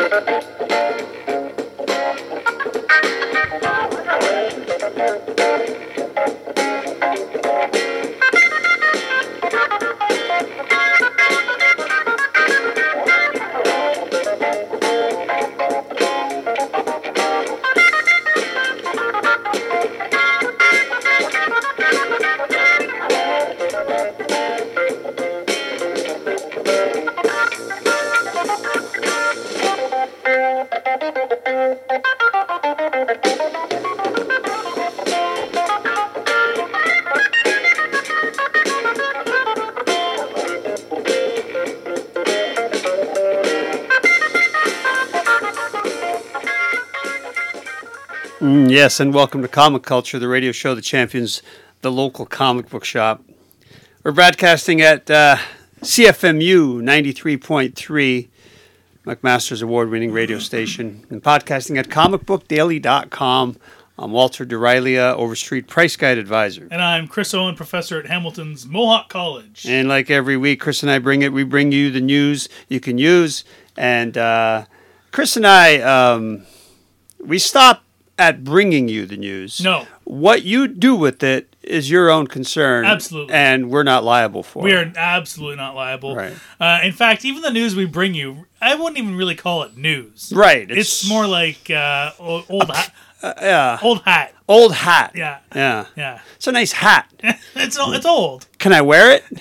Yes, and welcome to Comic Culture, the radio show that champions the local comic book shop. We're broadcasting at CFMU 93.3, McMaster's award-winning radio station, and podcasting at comicbookdaily.com. I'm Walter DeRilia, Overstreet Price Guide Advisor. And I'm Chris Owen, professor at Hamilton's Mohawk College. And like every week, Chris and I we bring you the news you can use. And Chris and I, we stop at bringing you the news. No. What you do with it is your own concern. Absolutely. And we're not liable for We it. are absolutely not liable. Right. In fact, even the news we bring you, I wouldn't even really call it news. Right. It's more like old hat. Yeah. Old hat. Old hat. Yeah. Yeah. Yeah. It's a nice hat. It's old. Can I wear it?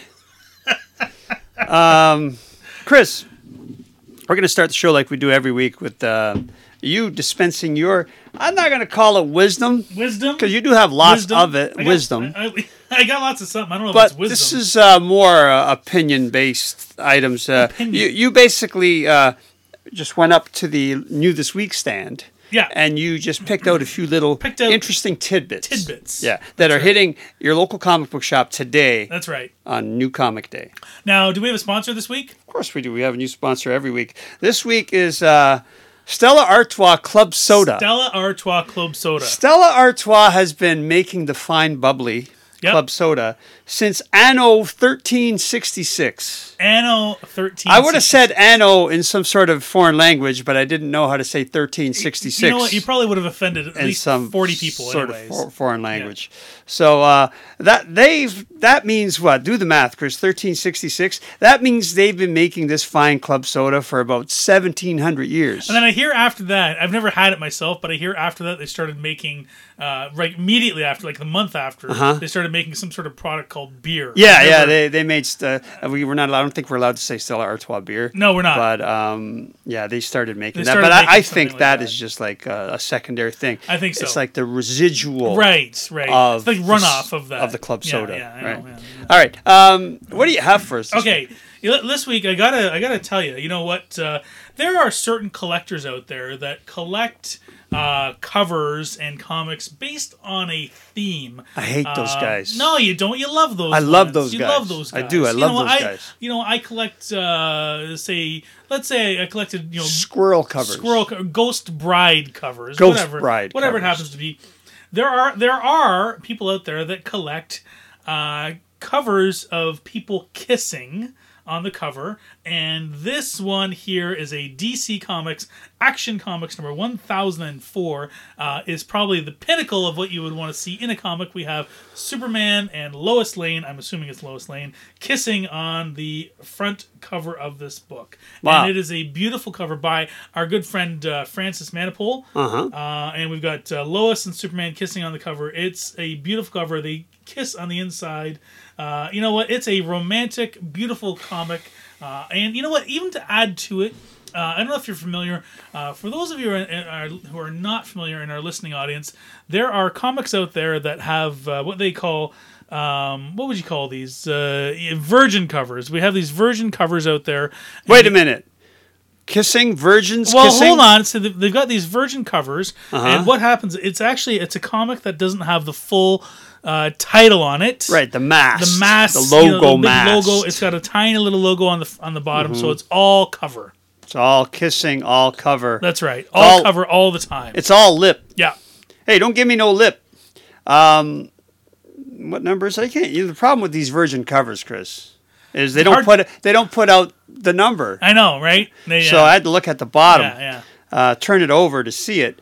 Chris, we're going to start the show like we do every week with you dispensing your, I'm not going to call it wisdom. Wisdom? Because you do have lots of it. Wisdom. I got lots of something. I don't know but if it's wisdom. This is more opinion-based items. You basically just went up to the New This Week stand. Yeah. And you just picked out a few little interesting tidbits. Yeah. That are hitting your local comic book shop today. That's right. On New Comic Day. Now, do we have a sponsor this week? Of course we do. We have a new sponsor every week. This week is Stella Artois Club Soda. Stella Artois Club Soda. Stella Artois has been making the fine bubbly Club Soda since Anno 1366. Anno 1366. I would have said Anno in some sort of foreign language, but I didn't know how to say 1366. You know what? You probably would have offended at least some 40 people sort anyways. Of foreign language. Yeah. So that means what? Do the math, Chris. 1366. That means they've been making this fine club soda for about 1,700 years. And then I hear after that, I've never had it myself, but I hear after that they started making, right immediately after, like the month after, they started making some sort of product called beer. Yeah, they made. We're not allowed. I don't think we're allowed to say Stella Artois beer. No, we're not. But they started making that. But I think that is just like a secondary thing. I think so. It's like the residual. Right. It's like runoff of that. Of the club soda. Yeah, I right. know, yeah. All right. What do you have for us? Okay. This week, I gotta tell you, you know what? There are certain collectors out there that collect covers and comics based on a theme. I hate those guys. No, you don't. You love those. I love those guys. You love those guys. I do. I love those guys. I collect. Let's say I collected. Squirrel covers. Ghost Bride covers. Bride. Whatever it happens to be. There are people out there that collect covers of people kissing on the cover, and this one here is a DC Comics Action Comics number 1004. Is probably the pinnacle of what you would want to see in a comic. We have Superman and Lois Lane, I'm assuming it's Lois Lane, kissing on the front cover of this book. Wow. And it is a beautiful cover by our good friend Francis Manipul. And we've got Lois and Superman kissing on the cover. It's a beautiful cover. They kiss on the inside. You know what? It's a romantic, beautiful comic. And you know what? Even to add to it, I don't know if you're familiar. For those of you who are not familiar in our listening audience, there are comics out there that have what they call, what would you call these? Virgin covers. We have these virgin covers out there. Wait a minute. Kissing? Virgins well, kissing? Hold on. So they've got these virgin covers. And what happens, it's a comic that doesn't have the full title on it. Right, the mask. The mask. The logo the mask. Logo. It's got a tiny little logo on the bottom, so it's all cover. It's all kissing, all cover. That's right. All cover all the time. It's all lip. Yeah. Hey, don't give me no lip. What numbers? I can't. The problem with these virgin covers, Chris. is they don't put out the number. I know, right? So I had to look at the bottom. Turn it over to see it.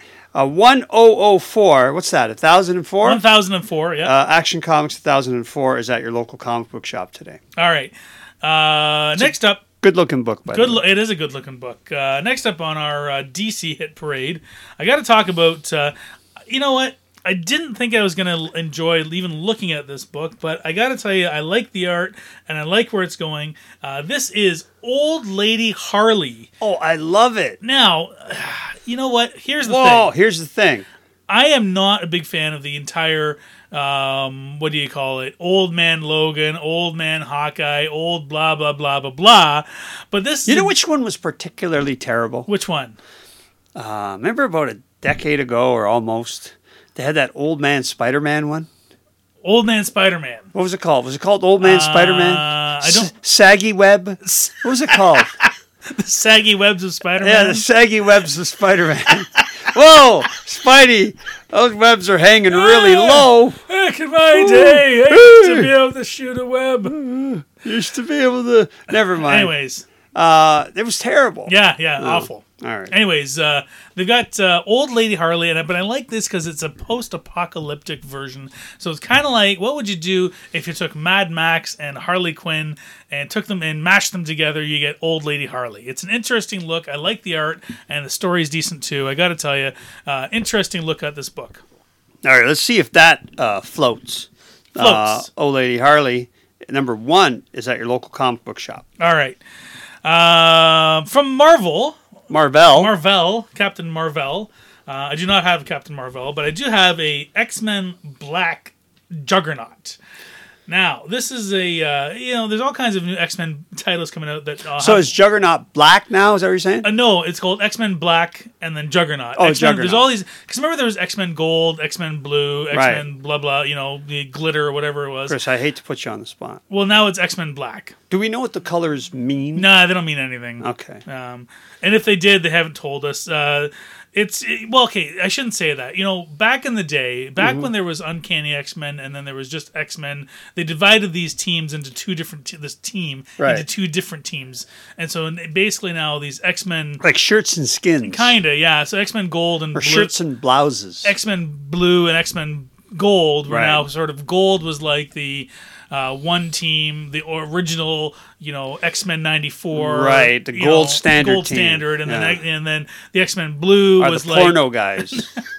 1004. What's that? 1004. 1004. Yeah. Action Comics 1004 is at your local comic book shop today. All right. Next up. Good looking book, by the way. It is a good looking book. Next up on our DC hit parade, I got to talk about. You know what? I didn't think I was going to enjoy even looking at this book, but I got to tell you, I like the art and I like where it's going. This is Old Lady Harley. Oh, I love it. Now, you know what? Here's the thing. Here's the thing. I am not a big fan of the entire, what do you call it? Old Man Logan, Old Man Hawkeye, old blah, blah, blah, blah, blah. But this... You know which one was particularly terrible? Which one? Remember about a decade ago or almost... They had that Old Man Spider-Man one. Old Man Spider-Man. What was it called? Was it called Old Man Spider-Man? I don't... Saggy Web? What was it called? The Saggy Webs of Spider-Man? Yeah, the Saggy Webs of Spider-Man. Whoa, Spidey, those webs are hanging really low. Back in my day, I used to be able to shoot a web. Used to be able to... Never mind. Anyways. It was terrible. Yeah, awful. All right. Anyways, they've got Old Lady Harley in it, but I like this because it's a post-apocalyptic version. So it's kind of like, what would you do if you took Mad Max and Harley Quinn and took them and mashed them together? You get Old Lady Harley. It's an interesting look. I like the art, and the story's decent too. I got to tell you, interesting look at this book. All right, let's see if that floats. Old Lady Harley, number 1 is at your local comic book shop. All right. From Marvel, Captain Marvel. I do not have Captain Marvel, but I do have a X-Men Black Juggernaut. Now, this is a, there's all kinds of new X-Men titles coming out that... So is Juggernaut black now? Is that what you're saying? No, it's called X-Men Black and then Juggernaut. Oh, X-Men, Juggernaut. There's all these... Because remember there was X-Men Gold, X-Men Blue, X-Men blah, blah, the glitter or whatever it was. Chris, I hate to put you on the spot. Well, now it's X-Men Black. Do we know what the colors mean? Nah, they don't mean anything. Okay. And if they did, they haven't told us. I shouldn't say that. Back in the day, when there was Uncanny X-Men and then there was just X-Men, they divided these teams into two different teams. And so basically now these X-Men... Like shirts and skins. Kinda, yeah. So X-Men Gold and Blue. Or Blue, shirts and blouses. X-Men Blue and X-Men Gold were now sort of... Gold was like the... one team, the original, X-Men 94, right? The gold standard, and then the X-Men Blue was the porno guys.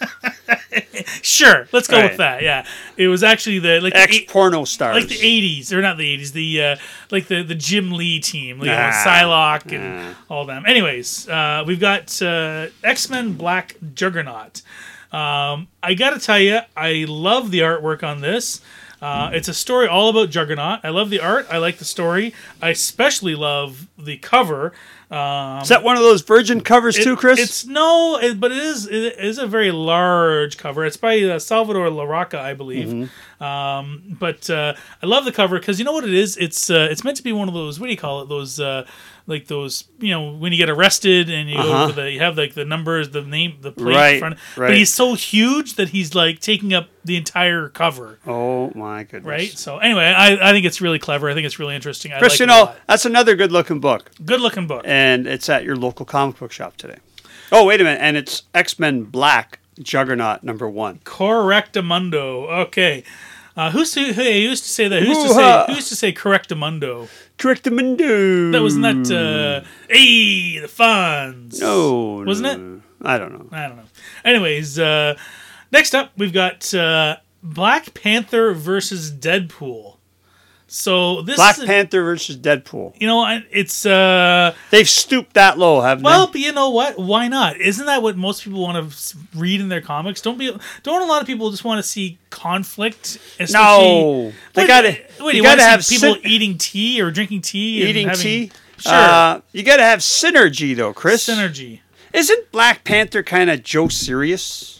Sure, let's go with that. Yeah, it was actually the ex-porno stars, like the 80s, or not the 80s, the like the Jim Lee team, Psylocke and all them. Anyways, we've got X-Men Black Juggernaut. I got to tell you, I love the artwork on this. It's a story all about Juggernaut. I love the art. I like the story. I especially love the cover. Is that one of those Virgin covers too, Chris? But it is a very large cover. It's by Salvador Larroca, I believe. Mm-hmm. But I love the cover because you know what it is? It's meant to be one of those, what do you call it? Those like those, when you get arrested and you go over you have like the numbers, the name, the plate in front. Right. But he's so huge that he's like taking up the entire cover. Oh my goodness! Right. So anyway, I think it's really clever. I think it's really interesting. Chris, that's another good looking book. Good looking book. And it's at your local comic book shop today. Oh, wait a minute. And it's X-Men Black Juggernaut number 1. Correctamundo. Okay. Who used to say that? Who used to say Correctamundo? Correctamundo. That wasn't that. The Fonz. No, wasn't it? I don't know. Anyways, next up we've got Black Panther versus Deadpool. So this Black Panther versus Deadpool. It's they've stooped that low, haven't they? Well, but you know what? Why not? Isn't that what most people want to read in their comics? Don't a lot of people just want to see conflict? No, you gotta have people eating tea or drinking tea. Tea. Sure, you gotta have synergy though, Chris. Synergy. Isn't Black Panther kind of Joe Serious?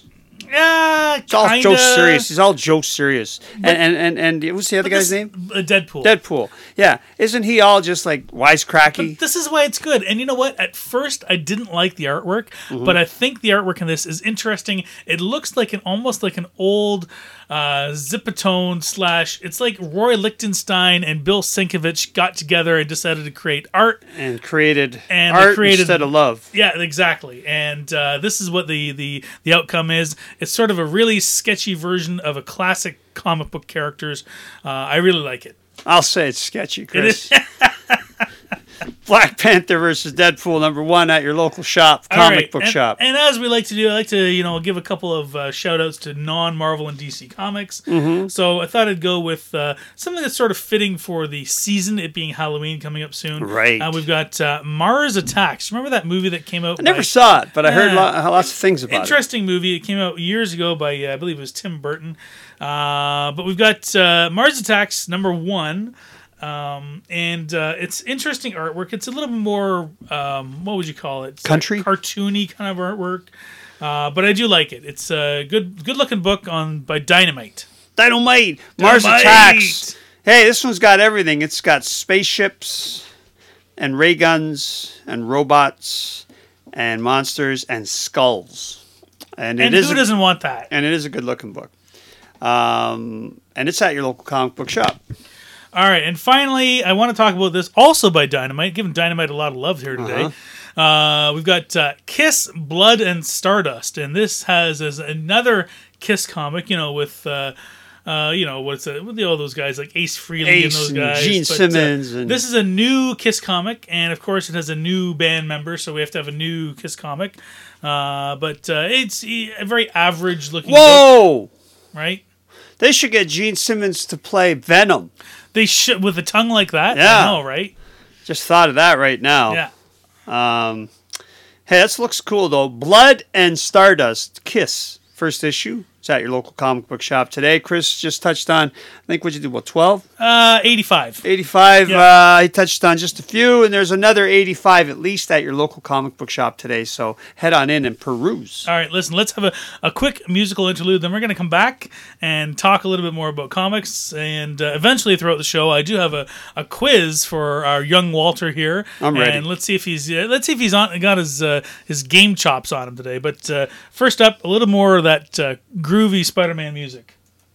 Yeah, It's all Joe serious. He's all Joe serious. And what's the other guy's name? Deadpool. Deadpool. Yeah. Isn't he all just like wisecracky? But this is why it's good. And you know what? At first, I didn't like the artwork, but I think the artwork in this is interesting. It looks like almost like an old Zipatone / it's like Roy Lichtenstein and Bill Sienkiewicz got together and decided to create art. And created art instead of love. Yeah, exactly. And this is what the outcome is. It's sort of a really sketchy version of a classic comic book characters. I really like it. I'll say it's sketchy, Chris. Black Panther versus Deadpool, #1 at your local shop, comic book shop. And as we like to do, I like to give a couple of shout outs to non-Marvel and DC comics. So I thought I'd go with something that's sort of fitting for the season, it being Halloween coming up soon. Right. We've got Mars Attacks. Remember that movie that came out? I never saw it, but I heard lots of things about it. Interesting movie. It came out years ago by, I believe it was Tim Burton. But we've got Mars Attacks #1. And it's interesting artwork. It's a little bit more, what would you call it? It's country? Like cartoony kind of artwork. But I do like it. It's a good looking book by Dynamite. Mars Attacks. Hey, this one's got everything. It's got spaceships and ray guns and robots and monsters and skulls. And who doesn't want that? And it is a good looking book. And it's at your local comic book shop. All right, and finally, I want to talk about this also by Dynamite, giving Dynamite a lot of love here today. We've got Kiss, Blood, and Stardust, and this has as another Kiss comic, with, what's it, with all those guys like Ace Frehley and those guys. Gene Simmons. This is a new Kiss comic, and of course it has a new band member, so we have to have a new Kiss comic. But it's a very average looking book, right? They should get Gene Simmons to play Venom. They should, with a tongue like that. Yeah. I know, right? Just thought of that right now. Yeah. Hey, this looks cool though. Blood and Stardust, Kiss, first issue. It's at your local comic book shop today. Chris just touched on, I think, what'd you do, 12? 85. 85. Yeah. He touched on just a few, and there's another 85 at least at your local comic book shop today. So head on in and peruse. All right, listen, let's have a quick musical interlude. Then we're going to come back and talk a little bit more about comics. And eventually throughout the show, I do have a quiz for our young Walter here. I'm ready. And let's see if he's got his game chops on him today. But first up, a little more of that groovy Spider-Man music.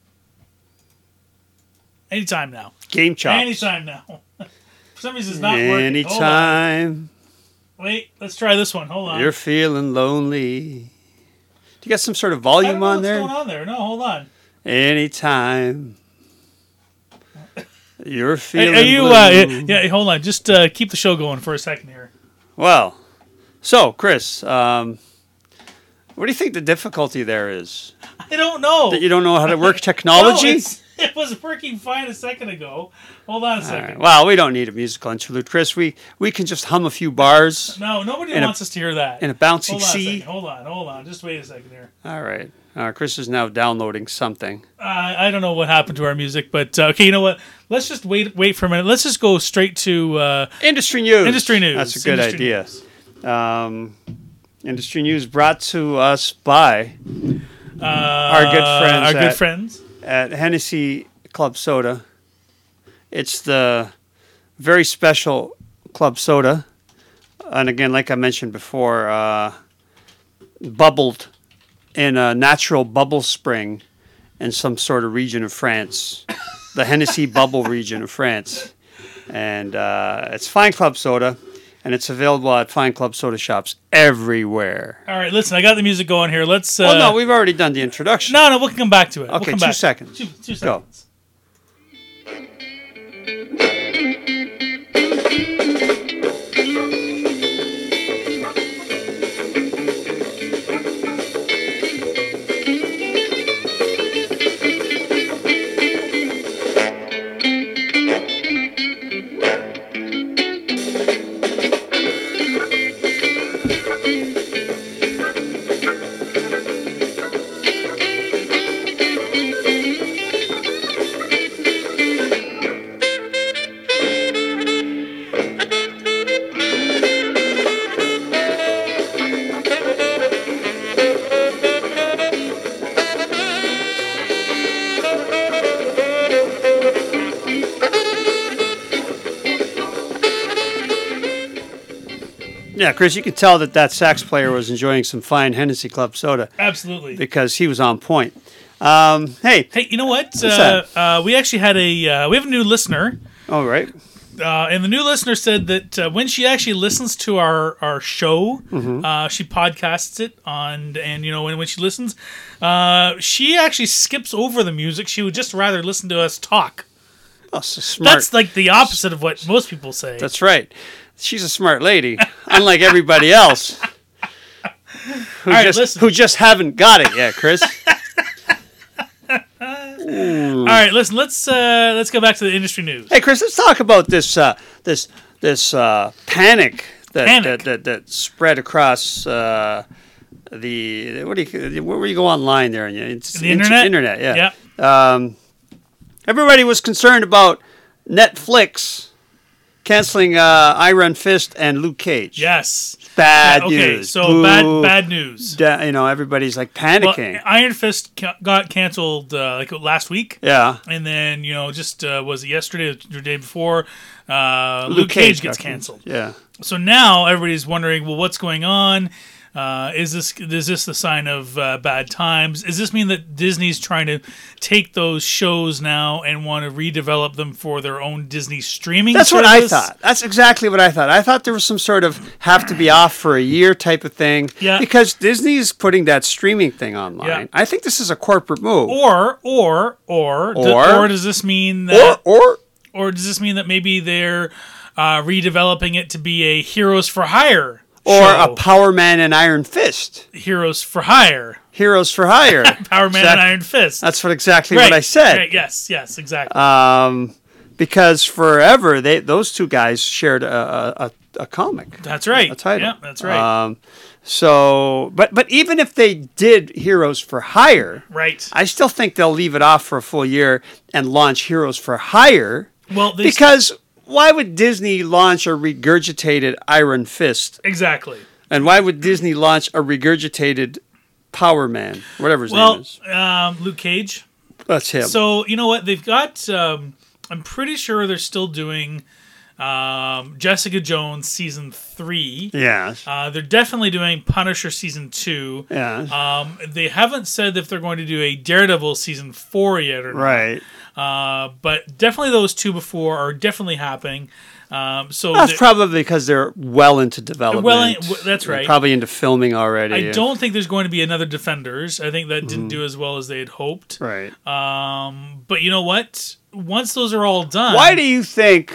Anytime now. Game chops. Anytime now. For some reason, it's not working. Anytime. Wait, let's try this one. Hold on. You're feeling lonely. Do you got some sort of volume on there? What's going on there? No, hold on. Anytime. You're feeling blue. Yeah, hold on. Just keep the show going for a second here. Well, so, Chris, what do you think the difficulty there is? I don't know. That you don't know how to work technology? No, it was working fine a second ago. Hold on a second. Right. Well, we don't need a musical interlude, Chris. We can just hum a few bars. No, nobody wants us to hear that. In a bouncy C. Hold on. Just wait a second here. All right. Chris is now downloading something. I don't know what happened to our music, but okay, you know what? Let's just wait for a minute. Let's just go straight to Industry news. Industry news. That's a good idea. Industry news brought to us by our good friends at Hennessy Club Soda. It's the very special club soda, and again, like I mentioned before, bubbled in a natural bubble spring in some sort of region of France, the Hennessy bubble region of France, and it's fine club soda. And it's available at fine club soda shops everywhere. All right, listen, I got the music going here. Let's. Well, no, we've already done the introduction. No, we'll come back to it. Okay, we'll come 2 back. seconds. Two seconds. Yeah, Chris, you could tell that sax player was enjoying some fine Hennessy Club soda. Absolutely. Because he was on point. Hey, you know what? We actually had we have a new listener. Oh, right. And the new listener said that when she actually listens to our show, she podcasts it and when she listens, she actually skips over the music. She would just rather listen to us talk. Oh, so smart. That's like the opposite of what most people say. That's right. She's a smart lady, unlike everybody else. Who just haven't got it yet, Chris. All right, listen. Let's go back to the industry news. Hey, Chris, let's talk about this panic that spread across where you go online there? It's the internet. Internet, yeah. Yep. Everybody was concerned about Netflix canceling Iron Fist and Luke Cage. Yes. Bad news. Okay, so bad news. Everybody's like panicking. Well, Iron Fist got canceled last week. Yeah. And then, was it yesterday or the day before? Luke Cage gets canceled. Yeah. So now everybody's wondering, well, what's going on? Is this the sign of bad times? Does this mean that Disney's trying to take those shows now and want to redevelop them for their own Disney streaming service? What I thought. That's exactly what I thought. I thought there was some sort of have to be off for a year type of thing. Yeah. Because Disney's putting that streaming thing online. Yeah. I think this is a corporate move. Or does this mean that or does this mean that maybe they're redeveloping it to be a Heroes for Hire? Or a Power Man and Iron Fist. Heroes for Hire. Power Man and Iron Fist. That's exactly what I said. Right. Yes, exactly. Because forever those two guys shared a comic. That's right. A title. Yeah, that's right. But even if they did Heroes for Hire, right, I still think they'll leave it off for a full year and launch Heroes for Hire. Well, because why would Disney launch a regurgitated Iron Fist? Exactly. And why would Disney launch a regurgitated Power Man, whatever his name is? Luke Cage. That's him. So, you know what? They've got, I'm pretty sure they're still doing Jessica Jones Season 3. Yes. They're definitely doing Punisher Season 2. Yes. They haven't said if they're going to do a Daredevil Season 4 yet or not. Right. But definitely those two before are definitely happening. So that's probably because they're well into development. That's right. They're probably into filming already. I don't think there's going to be another Defenders. I think that didn't do as well as they had hoped. Right. But you know what? Once those are all done, why do you think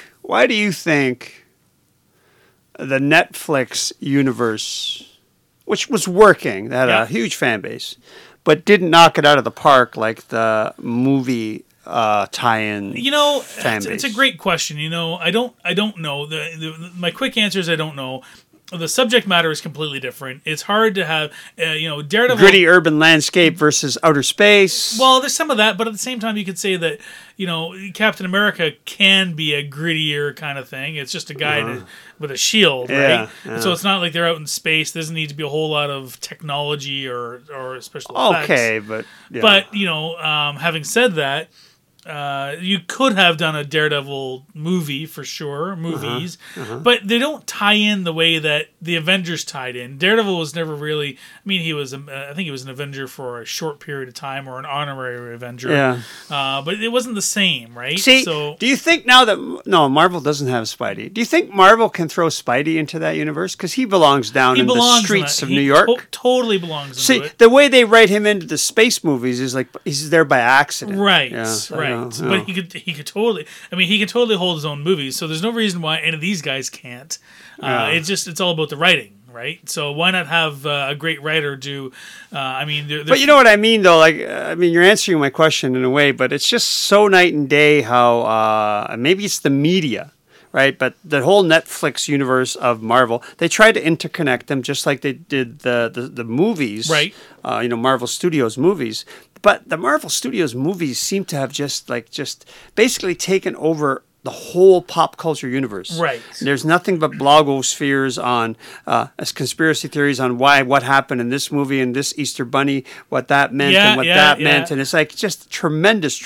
the Netflix universe, which was working, that had a huge fan base, but didn't knock it out of the park like the movie tie-in? It's a great question. I don't know. My quick answer is I don't know. The subject matter is completely different. It's hard to have, Daredevil... Gritty urban landscape versus outer space. Well, there's some of that, but at the same time, you could say that, Captain America can be a grittier kind of thing. It's just a guy with a shield, right? Yeah. So it's not like they're out in space. There doesn't need to be a whole lot of technology or special effects. Okay, but... Yeah. But, having said that, you could have done a Daredevil movie for sure, movies, but they don't tie in the way that the Avengers tied in. Daredevil was never really. I mean, I think he was an Avenger for a short period of time, or an honorary Avenger. Yeah. But it wasn't the same, right? See, do you think now that Marvel doesn't have Spidey? Do you think Marvel can throw Spidey into that universe because he belongs down in the streets of New York? Totally belongs. See, the way they write him into the space movies is like he's there by accident. Right. Yeah, right. But he could totally. I mean, he could totally hold his own movies. So there's no reason why any of these guys can't. It's all about the writing, right? So why not have a great writer do? But you know what I mean, though. You're answering my question in a way, but it's just so night and day how maybe it's the media. Right, but the whole Netflix universe of Marvel, they tried to interconnect them just like they did the movies, right? Marvel Studios movies. But the Marvel Studios movies seem to have just basically taken over the whole pop culture universe. Right. There's nothing but blogospheres on conspiracy theories on what happened in this movie and this Easter Bunny, what that meant and what that meant. And it's like just tremendous,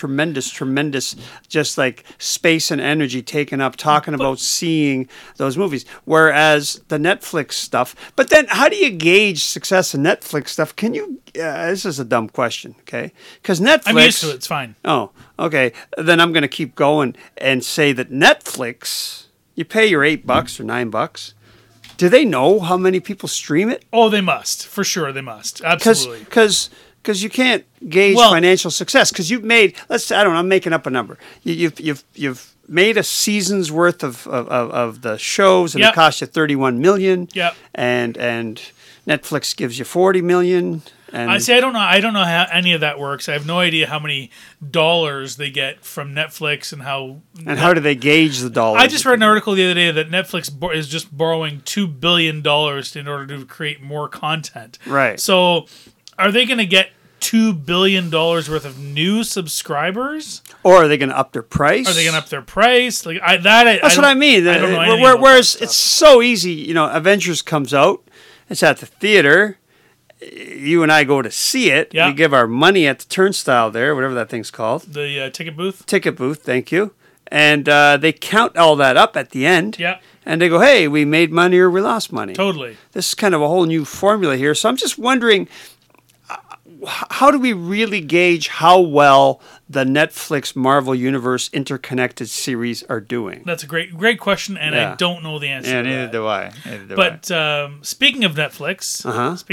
just like space and energy taken up talking about seeing those movies. Whereas the Netflix stuff, but then how do you gauge success in Netflix stuff? Can you, this is a dumb question, okay? Because Netflix. I'm used to it, it's fine. Oh, okay. Then I'm going to keep going and say that Netflix, you pay your $8 or $9. Do they know how many people stream it? Oh, they must. For sure, they must. Absolutely. Because you can't gauge financial success. Because you've made, I'm making up a number. You've made a season's worth of the shows, and it cost you $31 million. Yep. And Netflix gives you $40 million. And I don't know how any of that works. I have no idea how many dollars they get from Netflix and how. And how do they gauge the dollars? I just read an article the other day that Netflix is just borrowing $2 billion in order to create more content. Right. So, are they going to get $2 billion worth of new subscribers? Or are they going to up their price? Are they going to up their price? That's what I mean. I don't know whereas it's so easy. Avengers comes out. It's at the theater. You and I go to see it. Yeah. We give our money at the turnstile there, whatever that thing's called. The ticket booth? Ticket booth, thank you. And they count all that up at the end. Yeah. And they go, hey, we made money or we lost money. Totally. This is kind of a whole new formula here. So I'm just wondering, how do we really gauge how well the Netflix Marvel Universe interconnected series are doing? That's a great question, and I don't know the answer to that. Neither do I. But speaking of Netflix,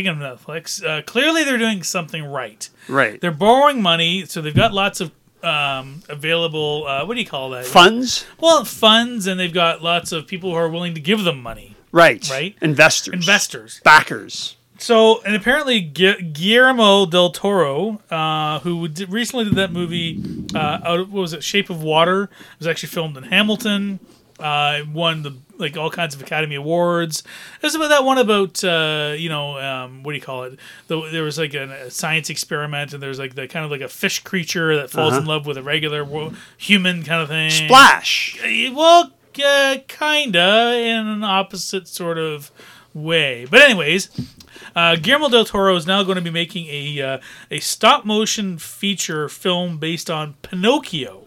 clearly they're doing something right. Right. They're borrowing money, so they've got lots of available, what do you call that? Funds? Well, funds, and they've got lots of people who are willing to give them money. Right. Right? Investors. Backers. So, and apparently Guillermo del Toro, who recently did that movie, what was it, Shape of Water? It was actually filmed in Hamilton. Won all kinds of Academy Awards. There's about that one about what do you call it? There was like a science experiment, and there's like the kind of like a fish creature that falls in love with a regular human kind of thing. Splash. Well, kinda in an opposite sort of way. But anyways. Guillermo del Toro is now going to be making a stop motion feature film based on Pinocchio.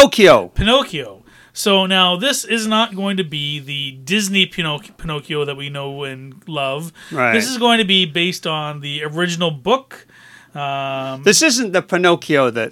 So now this is not going to be the Disney Pinocchio that we know and love. Right. This is going to be based on the original book. This isn't the Pinocchio that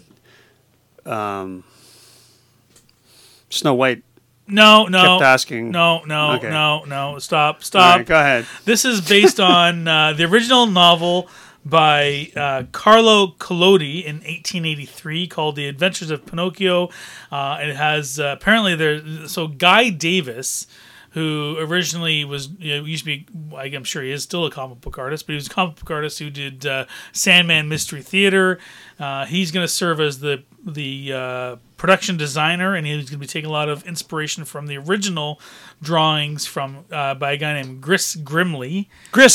Snow White. No. Kept asking. No. Stop. All right, go ahead. This is based on the original novel by Carlo Collodi in 1883 called The Adventures of Pinocchio. It has apparently so Guy Davis, who originally was used to be, I'm sure he is still a comic book artist, but he was a comic book artist who did Sandman Mystery Theater. He's going to serve as the production designer, and he's going to be taking a lot of inspiration from the original drawings by a guy named Gris Grimley.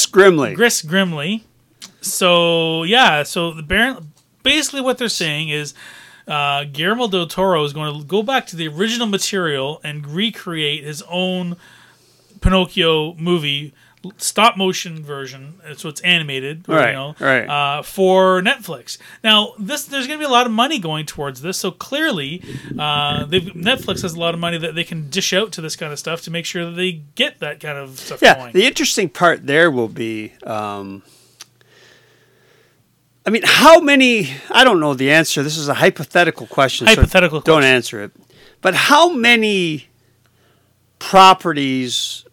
So basically what they're saying is Guillermo del Toro is going to go back to the original material and recreate his own Pinocchio movie, stop motion version, so it's animated, for Netflix. Now, there's going to be a lot of money going towards this, so clearly, Netflix has a lot of money that they can dish out to this kind of stuff to make sure that they get that kind of stuff going. The interesting part there will be, how many? I don't know the answer. This is a hypothetical question. Don't answer it. But how many properties,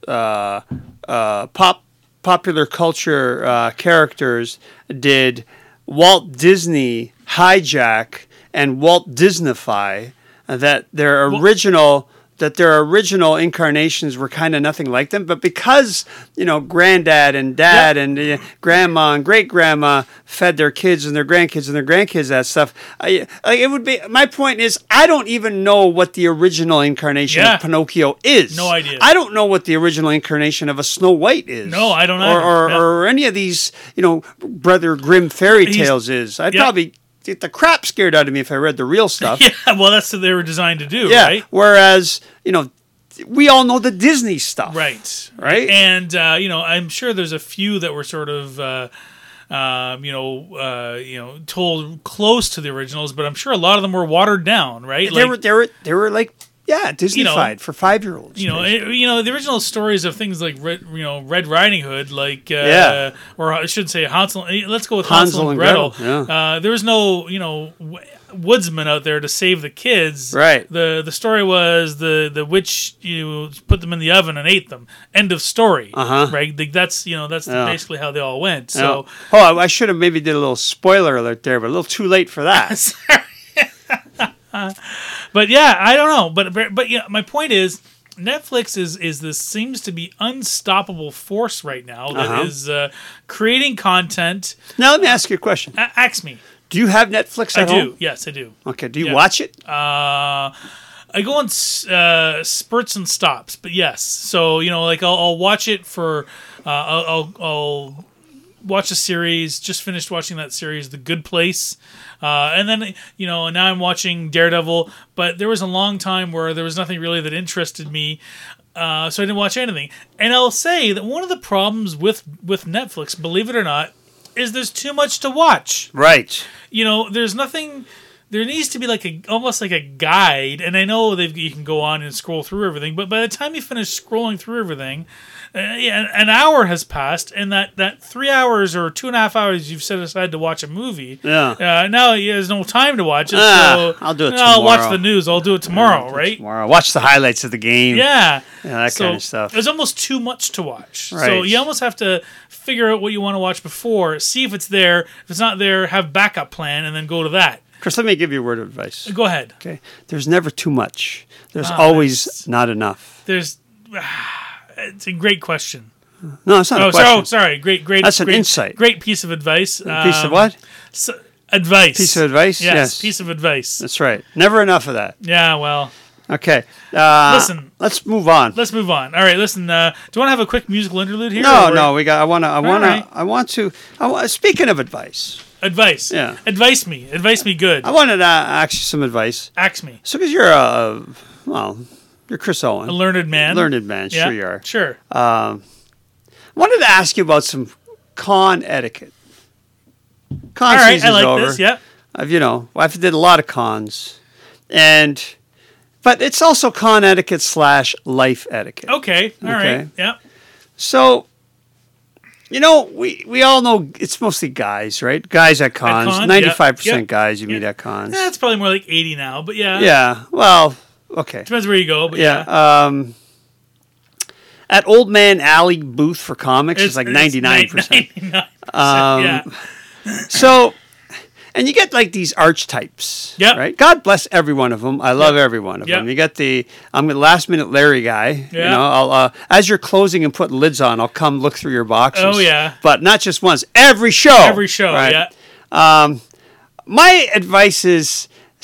popular culture characters did Walt Disney hijack and Walt Disneyfy that their original incarnations were kind of nothing like them, but because granddad and dad and grandma and great grandma fed their kids and their grandkids that stuff. It would be, my point is, I don't even know what the original incarnation of Pinocchio is. No idea. I don't know what the original incarnation of a Snow White is. No, I don't know. Or any of these Brother Grimm fairy tales is. get the crap scared out of me if I read the real stuff. Yeah, well, that's what they were designed to do, Yeah. right? Whereas, we all know the Disney stuff. Right. Right? And, I'm sure there's a few that were sort of, told close to the originals, but I'm sure a lot of them were watered down, right? They were like, Disney-fied for 5-year-olds. The original stories of things like Red Riding Hood, like or I should say Hansel. Let's go with Hansel and Gretel. Yeah. There was no woodsman out there to save the kids. Right. The story was the witch put them in the oven and ate them. End of story. Right. That's basically how they all went. So I should have maybe did a little spoiler alert there, but a little too late for that. Sorry. But yeah, I don't know. But yeah, my point is, Netflix is this seems to be unstoppable force right now that is creating content. Now let me ask you a question. Ask me. Do you have Netflix at home? I do. Yes, I do. Okay. Do you watch it? I go on spurts and stops, but yes. So I'll watch it for I'll watch a series. Just finished watching that series, The Good Place. And then, now I'm watching Daredevil, but there was a long time where there was nothing really that interested me, so I didn't watch anything. And I'll say that one of the problems with Netflix, believe it or not, is there's too much to watch. Right. There's nothing... There needs to be almost like a guide, and I know you can go on and scroll through everything, but by the time you finish scrolling through everything, an hour has passed, and that 3 hours or 2.5 hours you've set aside to watch a movie, now there's no time to watch it. So I'll do it tomorrow. I'll watch the news. I'll do it tomorrow, right? Tomorrow. Watch the highlights of the game. Yeah. That kind of stuff. There's almost too much to watch. Right. So you almost have to figure out what you want to watch before, see if it's there. If it's not there, have backup plan, and then go to that. Chris, let me give you a word of advice. Go ahead. Okay. There's never too much. There's always not enough. It's a great question. No, it's not a question. Oh, sorry. Great. That's an insight. Great piece of advice. A piece of what? Advice. Piece of advice? Yes. Piece of advice. That's right. Never enough of that. Yeah, well. Okay. Listen. Let's move on. All right, listen. Do you want to have a quick musical interlude here? No. Speaking of advice. Advice. Yeah. Advice me good. I wanted to ask you some advice. Ask me. So, because you're Chris Owen. A learned man. Yeah, sure you are. Sure. I wanted to ask you about some con etiquette. Con season's I like over. this, yep. I've did a lot of cons. But it's also con etiquette / life etiquette. Okay. All right. Yep. So, we all know it's mostly guys, right? Guys at cons. 95% guys you meet at cons. Yeah, it's probably more like 80 now, but yeah. Yeah. Well, okay. Depends where you go, but yeah. At Old Man Alley booth for comics, it's like 99%. 99%. So, and you get like these archetypes, right? God bless every one of them. I love every one of them. You get I'm the last minute Larry guy. Yeah. I'll as you're closing and putting lids on, I'll come look through your boxes. Oh yeah, but not just once. Every show. Right? Yeah. My advice is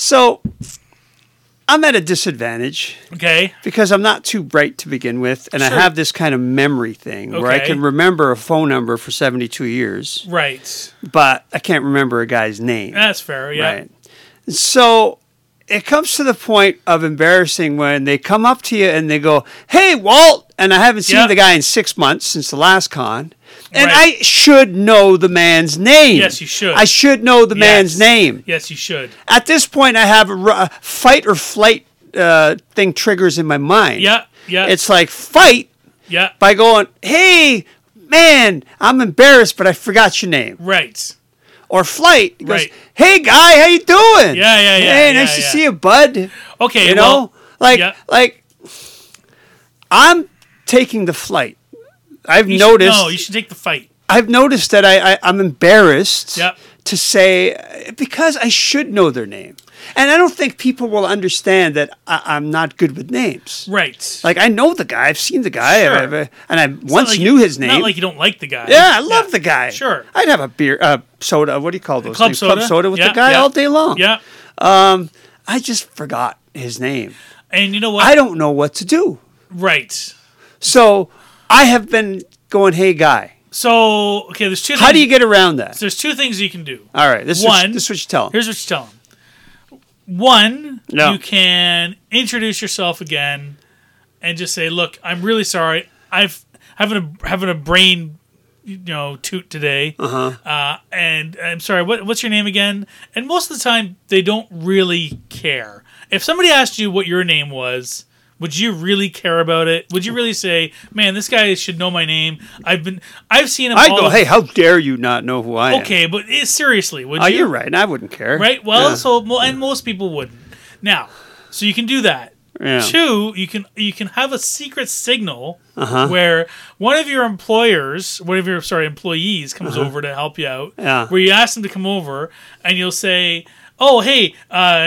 I'm at a disadvantage. Okay. Because I'm not too bright to begin with, and I have this kind of memory thing where I can remember a phone number for 72 years. Right. But I can't remember a guy's name. That's fair, yeah. Right. So it comes to the point of embarrassing when they come up to you and they go, "Hey, Walt," and I haven't seen the guy in 6 months since the last con. And I should know the man's name. Yes, you should. I should know the man's name. Yes, you should. At this point, I have a fight or flight thing triggers in my mind. Yeah. It's like fight by going, "Hey, man, I'm embarrassed, but I forgot your name." Right. Or flight. Goes, "Hey, guy, how you doing?" Yeah. Hey, nice to see you, bud. Okay, you know? Like, I'm taking the flight. I've noticed. No, you should take the fight. I've noticed that I'm embarrassed to say because I should know their name, and I don't think people will understand that I'm not good with names. Right. Like I know the guy, I've seen the guy, and I once knew his name. Not like you don't like the guy. Yeah, I love the guy. Sure. I'd have a beer, soda. What do you call those? Club things? soda. Club soda with the guy all day long. Yeah. I just forgot his name, and you know what? I don't know what to do. Right. So I have been going, "Hey, guy." So, okay, there's two things. How do you get around that? So there's two things you can do. All right. This is what you tell them. Here's what you tell them. One, No. you can introduce yourself again and just say, look, I'm really sorry. I've having a brain, toot today. And I'm sorry, what's your name again? And most of the time, they don't really care. If somebody asked you what your name was, would you really care about it? Would you really say, "Man, this guy should know my name"? I've seen him. I'd go, "Hey, how dare you not know who I am?" Okay, but seriously, would you? You're right. I wouldn't care. Right? Well, and most people wouldn't. Now, so you can do that. Yeah. Two, you can have a secret signal where one of your employees comes over to help you out. Yeah. Where you ask them to come over, and you'll say, "Oh, hey,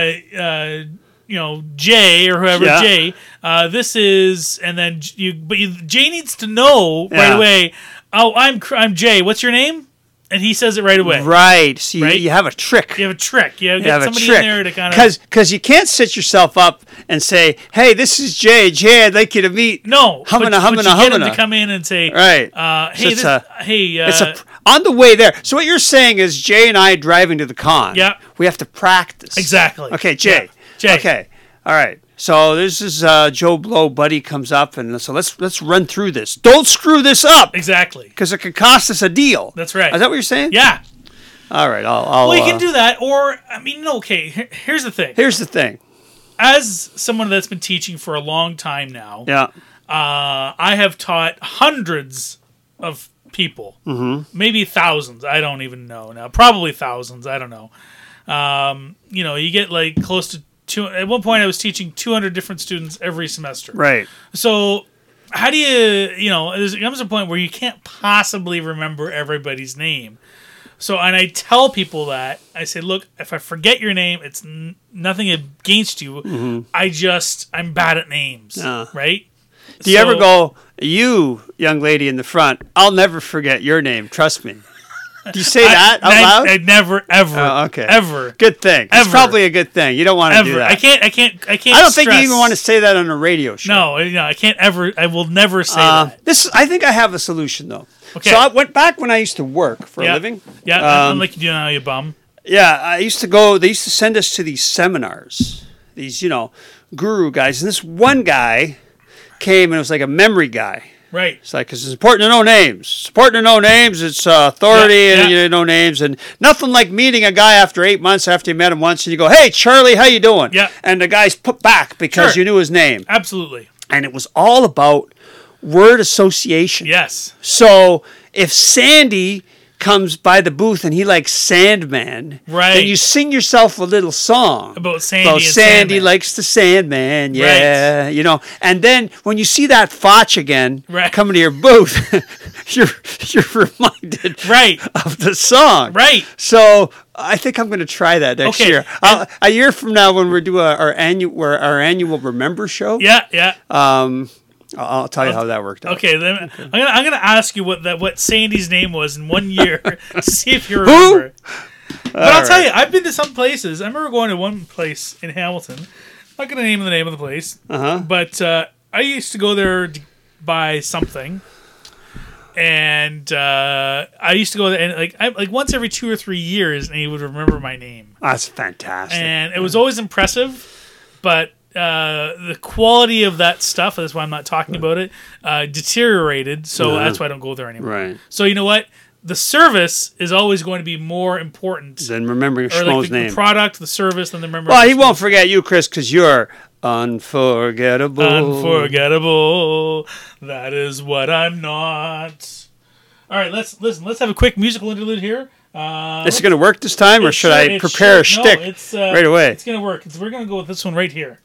Jay or whoever, Jay, this is," and then Jay needs to know right away. "Oh, I'm Jay. What's your name?" And he says it right away. Right. So you have a trick. You have a trick. You get somebody in there to kind of... Because you can't sit yourself up and say, "Hey, this is Jay. Jay, I'd like you to meet." No. But you get him to come in and say, right. Hey, it's on the way there. So what you're saying is Jay and I driving to the con. Yeah. We have to practice. Exactly. Okay, Jay. Yeah. Jay. Okay. All right. So this is Joe Blow. Buddy comes up, and so let's run through this. Don't screw this up. Exactly. Because it could cost us a deal. That's right. Is that what you're saying? Yeah. All right. Well, you can do that, or okay. Here's the thing. As someone that's been teaching for a long time now, I have taught hundreds of people, maybe thousands. I don't even know now. Probably thousands. I don't know. You get like close to. At one point, I was teaching 200 different students every semester. Right. So, how do you, there comes a point where you can't possibly remember everybody's name. So, and I tell people that, I say, look, if I forget your name, it's nothing against you. I'm bad at names. Right? Do you ever go, "You, young lady in the front, I'll never forget your name, trust me"? Do you say that out loud? I never, ever. Oh, okay. Ever. Good thing. It's probably a good thing. You don't want to do that. I can't. I don't think you even want to say that on a radio show. No, I can't ever. I will never say that. I think I have a solution though. Okay. So I went back when I used to work for a living. Yeah, like you do now, you bum. Yeah, I used to go. They used to send us to these seminars. These, guru guys, and this one guy came and it was like a memory guy. Right. It's like, because it's important to know names. It's important to know names. It's authority, and you know names. And nothing like meeting a guy after 8 months after you met him once, and you go, "Hey, Charlie, how you doing?" Yeah. And the guy's put back because you knew his name. Absolutely. And it was all about word association. Yes. So if Sandy comes by the booth and he likes Sandman, right, then you sing yourself a little song about Sandy. About Sandy likes the Sandman, right. And then when you see that Foch again coming to your booth, you're reminded of the song, right? So I think I'm going to try that next year. A year from now, when we do our annual Remember show, I'll tell you how that worked out. Okay, then I'm gonna ask you what Sandy's name was in 1 year to see if you remember. But I'll tell you, I've been to some places. I remember going to one place in Hamilton. I'm not gonna name the name of the place, but I used to go there to buy something, and I used to go there and like once every 2 or 3 years, and he would remember my name. That's fantastic, and it was always impressive, but. The quality of that stuff, that's why I'm not talking about it, deteriorated, so that's why I don't go there anymore. Right. So you know what? The service is always going to be more important than remembering Schmo's name. The product, the service, than the memory. Well, he won't forget you, Chris, because you're unforgettable. Unforgettable. That is what I'm not. All right, let's have a quick musical interlude here. Is it going to work this time, or should I prepare a shtick right away? It's going to work. We're going to go with this one right here.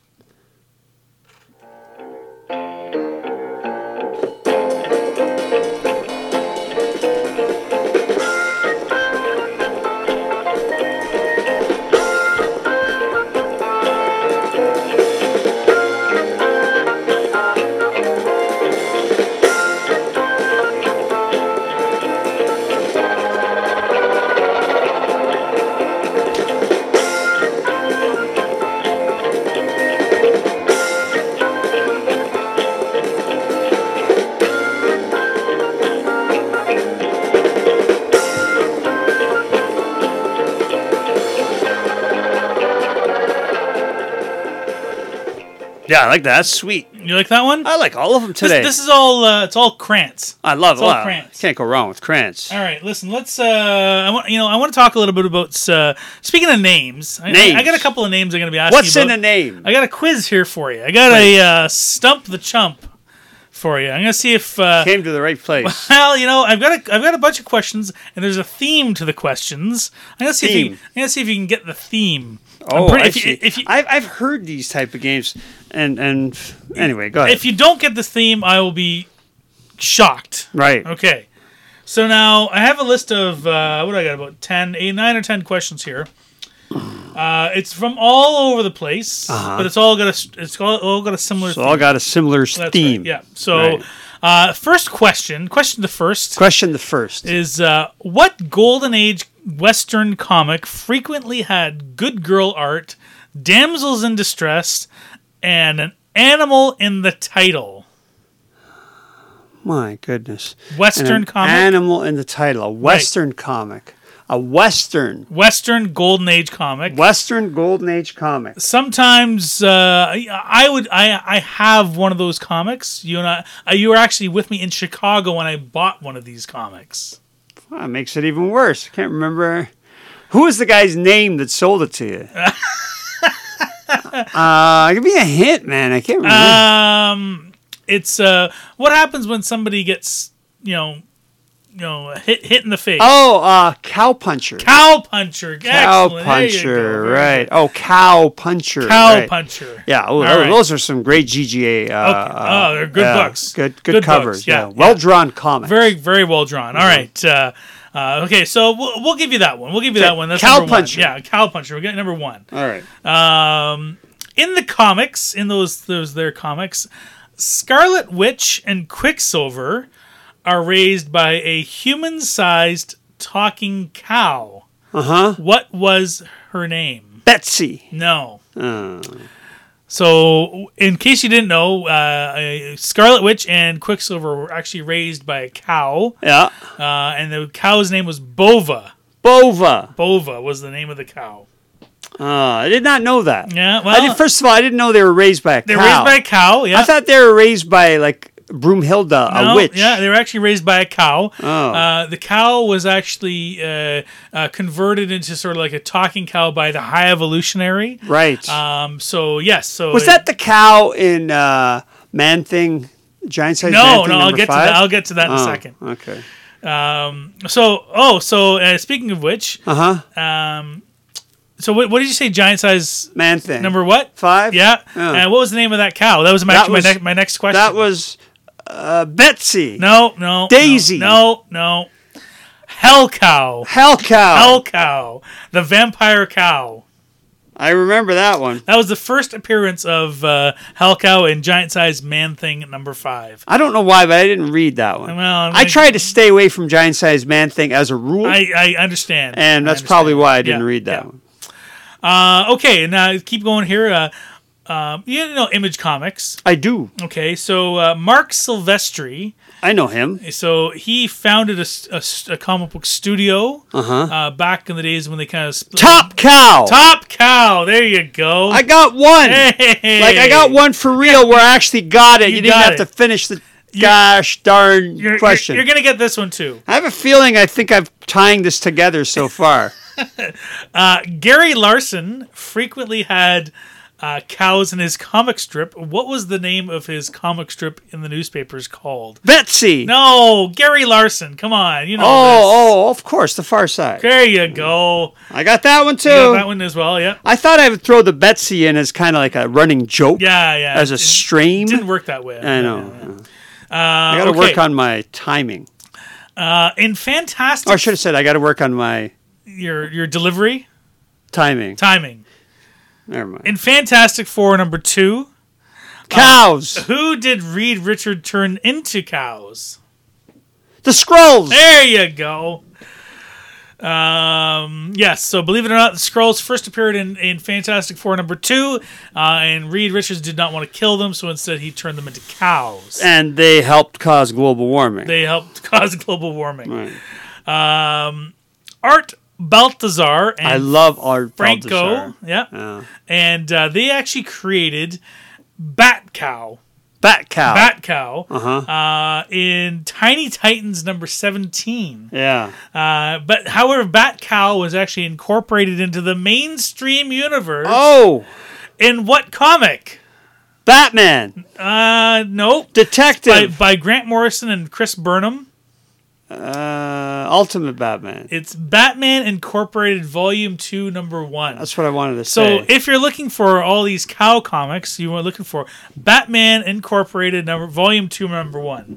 Yeah, I like that. That's sweet. You like that one? I like all of them today. This is all. It's all Krantz. I love it's it. all Wow. Krantz. Can't go wrong with Krantz. All right, listen. Let's. I want to talk a little bit about. Speaking of names, Names. I got a couple of names I'm going to be asking. What's you about. in a name? I got a quiz here for you. I got a Stump the Chump for you. I'm going to see if. Came to the right place. Well, I've got a bunch of questions, and there's a theme to the questions. I'm going to see if you can get the theme. I've heard these type of games, and anyway, go ahead. If you don't get the theme, I will be shocked. Right. Okay. So now I have a list of what do I got, about 9 or 10 questions here. It's from all over the place, but it's all got a similar. So all got a similar theme. Right, yeah. So. Right. First question the first is what Golden Age Western comic frequently had good girl art, damsels in distress, and an animal in the title? My goodness. Western comic? Animal in the title. A Western comic. A Western Golden Age comic. Western Golden Age comic. Sometimes I have one of those comics. You were actually with me in Chicago when I bought one of these comics. Well, that makes it even worse. I can't remember who was the guy's name that sold it to you. Give me a hint, man. I can't remember. It's what happens when somebody gets hit in the face. Oh, Cow Puncher. Cow Puncher. Excellent. Puncher, right. Oh, Cow Puncher. Cow Puncher. Yeah, those are some great GGA. They're good books. Good covers. Books. Yeah. Well-drawn comics. Very, very well drawn. All right. Okay, so we'll give you that one. That's Cow Puncher. Yeah, Cow Puncher. We're getting number one. All right. In the comics, in their comics, Scarlet Witch and Quicksilver are raised by a human-sized talking cow. What was her name? Betsy. No. So, in case you didn't know, Scarlet Witch and Quicksilver were actually raised by a cow. Yeah. And the cow's name was Bova. Bova was the name of the cow. I did not know that. Yeah, well... First of all, I didn't know they were raised by a cow. They were raised by a cow, yeah. I thought they were raised by, Broomhilda, a witch. Yeah, they were actually raised by a cow. Oh. The cow was actually converted into sort of like a talking cow by the High Evolutionary. Right. So, yes. So was that the cow in Man-Thing, Giant Size Man-Thing No, number 5? I'll get to that in a second. Okay. So speaking of which... So what did you say? Giant Size Man-Thing. Number what? 5? Yeah. And what was the name of that cow? That was my next question. That was Betsy. No. Daisy. No. Hell Cow. Hell Cow. The vampire cow. I remember that one. That was the first appearance of Hell Cow in Giant Size Man-Thing number 5. I don't know why, but I didn't read that one. Well, I tried to stay away from Giant Size Man-Thing as a rule. I understand. And that's probably why I didn't read that one. Okay, now keep going here. Image Comics. I do. Okay, so Mark Silvestri. I know him. So he founded a comic book studio back in the days when they kind of split. Top Cow. There you go. I got one. Hey. I got one for real where I actually got it. You didn't have to finish the gosh darn question. You're going to get this one too. I have a feeling I think I'm tying this together so far. Gary Larson frequently had cows in his comic strip. What was the name of his comic strip in the newspapers called? Betsy. No, Gary Larson. Come on, you know. Oh, of course, The Far Side. There you go. I got that one too. You got that one as well. Yeah. I thought I would throw the Betsy in as kind of like a running joke. Yeah. As a stream. It didn't work that way. I know. I got to work on my timing. In Fantastic. Or I should have said I got to work on my your delivery. Timing. Never mind. In Fantastic Four number 2. Cows. Who did Reed Richards turn into cows? The Skrulls. There you go. Yes, so believe it or not, the Skrulls first appeared in Fantastic Four number 2, and Reed Richards did not want to kill them, so instead he turned them into cows. And they helped cause global warming. Right. Art Baltazar and I love Art Franco, Baltazar. yeah. And they actually created Bat Cow. Bat Cow. Bat Cow. Uh-huh. In Tiny Titans number 17. Yeah. But however, Bat Cow was actually incorporated into the mainstream universe. Oh! In what comic? Batman. Nope. Detective. By Grant Morrison and Chris Burnham. Ultimate Batman. It's Batman Incorporated Volume 2, number 1. That's what I wanted to So say. if you're looking for all these cow comics, you are looking for Batman Incorporated Volume 2, number 1.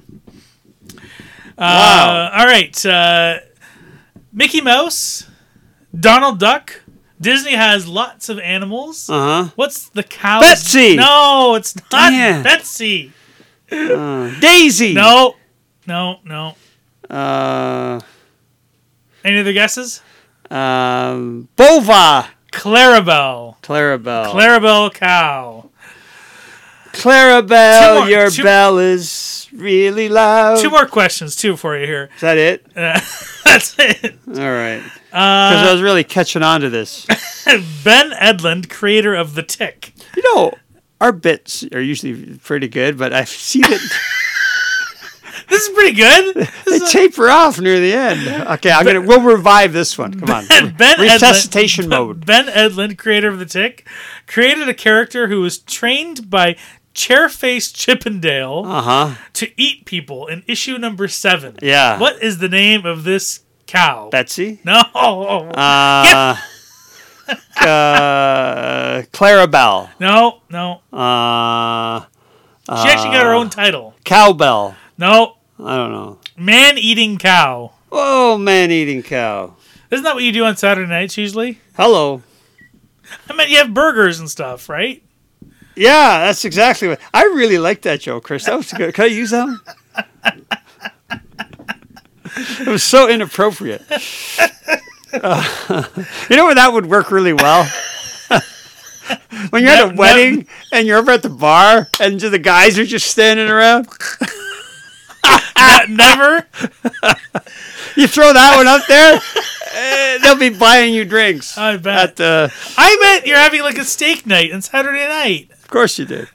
Wow. All right. Mickey Mouse, Donald Duck. Disney has lots of animals. Uh-huh. What's the cow? Betsy. No, it's not Damn. Betsy. Daisy. No. Any other guesses? Bova. Clarabelle. Clarabelle Cow. Clarabelle, your bell is really loud. 2 more questions, too, for you here. Is that it? That's it. All right. Because I was really catching on to this. Ben Edlund, creator of The Tick. You know, our bits are usually pretty good, but I see that This is pretty good. they taper off near the end. Okay, we'll revive this one. Come on. Resuscitation mode. Ben Edlund, creator of The Tick, created a character who was trained by Chairface Chippendale to eat people in issue number 7. Yeah. What is the name of this cow? Betsy? No. Clarabelle. No. She actually got her own title. Cowbell. No. I don't know. Man-eating cow. Oh, man-eating cow. Isn't that what you do on Saturday nights usually? Hello. I mean, you have burgers and stuff, right? Yeah, that's exactly what... I really like that joke, Chris. That was good. Can I use that one? It was so inappropriate. You know where that would work really well? When you're at a wedding and you're over at the bar and the guys are just standing around. Never. You throw that one up there, they'll be buying you drinks. I bet. I meant you're having like a steak night on Saturday night. Of course you did.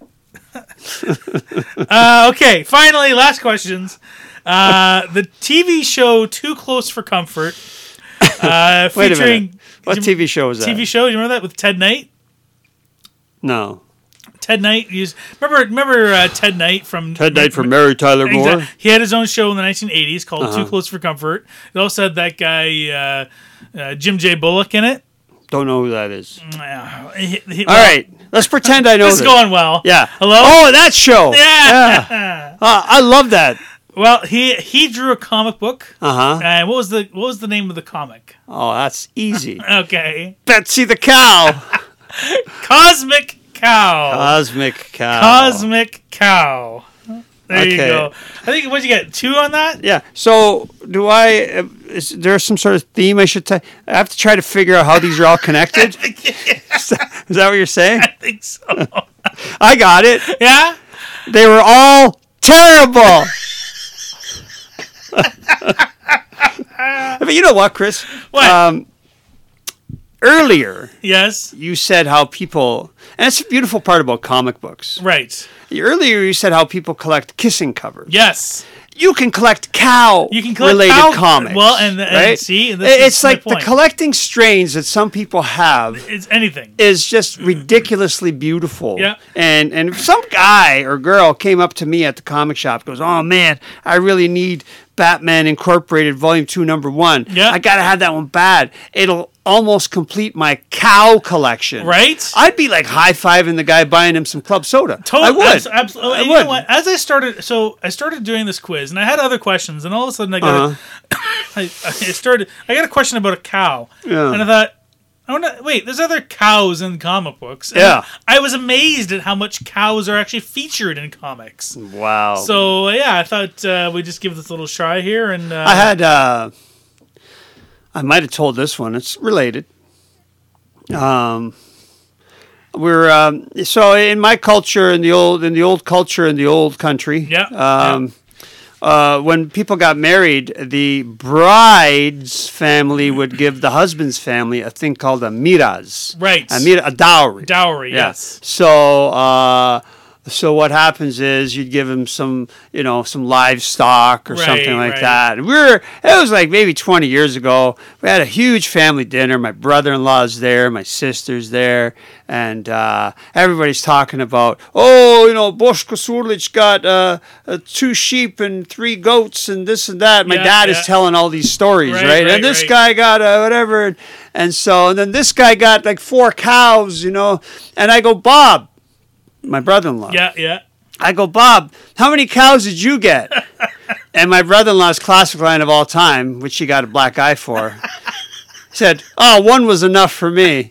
Okay, finally, last questions. The TV show Too Close for Comfort. Wait a minute. What TV show was that? TV show, you remember that with Ted Knight? No. Ted Knight. Remember Ted Knight from Mary Tyler Moore? Exactly. He had his own show in the 1980s called Too Close for Comfort. It also had that guy Jim J. Bullock in it. Don't know who that is. All right, let's pretend I know this. This is going well. Yeah. Hello? Oh, that show. Yeah. I love that. Well, he drew a comic book. And what was the name of the comic? Oh, that's easy. Okay. Betsy the Cow. Cosmic Cow. Cosmic Cow. There you go. I think, what'd you get, 2 on that? Yeah. So, is there some sort of theme I should I have to try to figure out how these are all connected? Is that what you're saying? I think so. I got it. Yeah? They were all terrible. But you know what, Chris? What? Earlier, yes, you said how people, and it's a beautiful part about comic books. Right. Earlier, you said how people collect kissing covers. Yes. You can collect related comics. Well, and right? see, it's like the collecting strains that some people have. It's anything. Is just ridiculously beautiful. Yeah. And if some guy or girl came up to me at the comic shop, goes, "Oh man, I really need Batman Incorporated Volume 2, number 1. Yeah. I gotta have that one bad. It'll almost complete my cow collection." Right? I'd be like high-fiving the guy buying him some club soda. Totally. I would. Absolutely. I You would. know what? As I started doing this quiz, and I had other questions, and all of a sudden I got I got a question about a cow. Yeah. And I thought, wait, there's other cows in comic books. And Yeah. I was amazed at how much cows are actually featured in comics. Wow. So, yeah, I thought we'd just give this a little try here. And I had, I might have told this one. It's related. So in my culture, in the old culture, in the old country, when people got married, the bride's family would give the husband's family a thing called a miraz. Right. A dowry. Dowry, Yeah. yes. So So what happens is you'd give him some livestock or something like that. And it was like maybe 20 years ago. We had a huge family dinner. My brother-in-law's there, my sister's there, and everybody's talking about, Boško Surlić got 2 sheep and 3 goats and this and that. My dad is telling all these stories, right? And this guy got whatever, and then this guy got like 4 cows, and I go, Bob, my brother-in-law. Yeah. I go, Bob, how many cows did you get? And my brother-in-law's classic line of all time, which he got a black eye for, said, 1 was enough for me.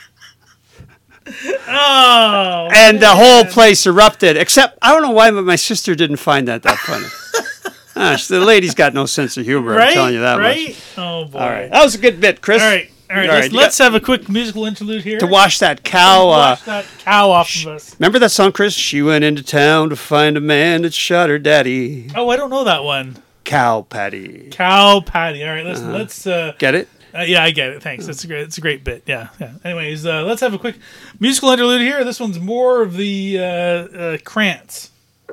Oh, and the whole place erupted, except I don't know why, but my sister didn't find that funny. The lady's got no sense of humor, I'm telling you that much. Oh, boy. All right. That was a good bit, Chris. All right. Let's have a quick musical interlude here. To wash that cow. Wash that cow off of us. Remember that song, Chris? She went into town to find a man that shot her daddy. Oh, I don't know that one. Cow patty. Cow patty. All right, let's get it? Yeah, I get it. Thanks. It's a great bit. Yeah. Anyways, let's have a quick musical interlude here. This one's more of the Krantz.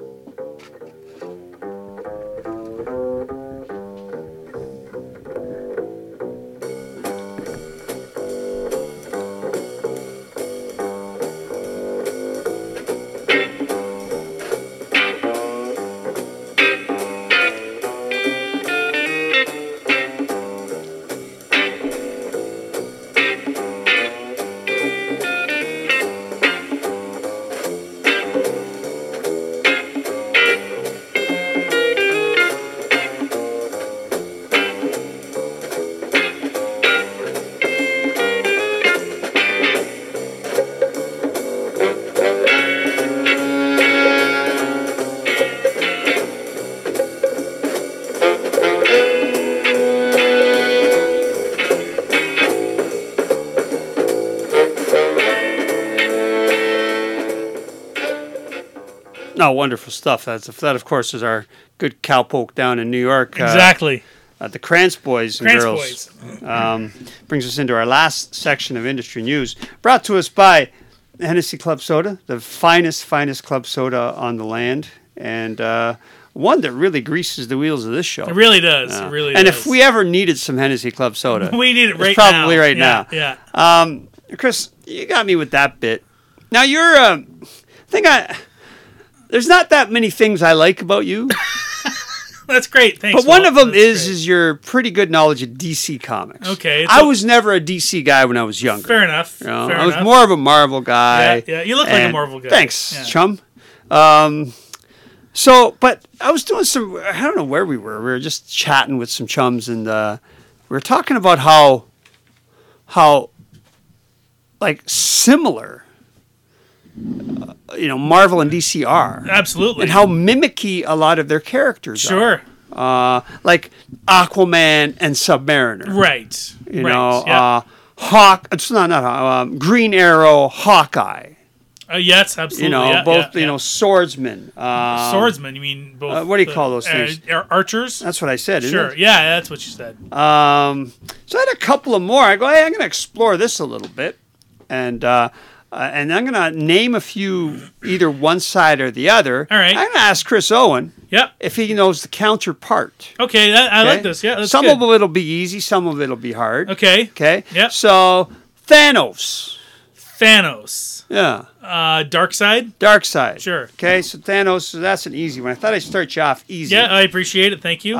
No, wonderful stuff. That, of course, is our good cowpoke down in New York. Exactly. The Krantz Boys and Girls. Brings us into our last section of industry news, brought to us by Hennessy Club Soda, the finest club soda on the land, and one that really greases the wheels of this show. It really does. It really and does. if we ever needed some Hennessy Club Soda, we need it right now. Probably right now. Yeah. Chris, you got me with that bit. Now you're there's not that many things I like about you. That's great. Thanks. But one of them is your pretty good knowledge of DC Comics. Okay. I was never a DC guy when I was younger. Fair enough. I was more of a Marvel guy. Yeah. You look like a Marvel guy. Thanks, chum. But I was doing I don't know where we were. We were just chatting with some chums, and we were talking about how like similar Marvel and DC are. Absolutely. And how mimicky a lot of their characters are. Sure. Like Aquaman and Submariner. Right. Green Arrow, Hawkeye. Yes, absolutely. Both, swordsmen. Swordsmen, you mean both? What do you call those things? Archers? That's what I said, isn't it? Yeah, that's what you said. So I had a couple of more. I go, hey, I'm going to explore this a little bit. And I'm going to name a few, either one side or the other. All right. I'm going to ask Chris Owen Yep. if he knows the counterpart. Okay, I like this. Yeah, that's some good. of it'll be easy, some of it'll be hard. Okay. Okay? Yep. So, Thanos. Yeah. Darkseid. Sure. Okay, so Thanos, that's an easy one. I thought I'd start you off easy. Yeah, I appreciate it. Thank you.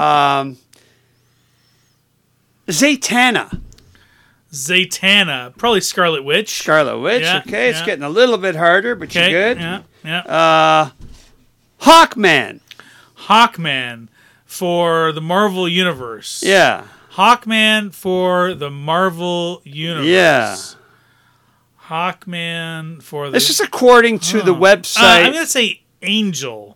Zatanna. Probably Scarlet Witch. Yeah, okay. It's getting a little bit harder, but you're good. Yeah. Hawkman. For the Marvel Universe. Yeah. Hawkman for the Marvel Universe. Yeah. Hawkman for the... This is according to the website. I'm going to say Angel.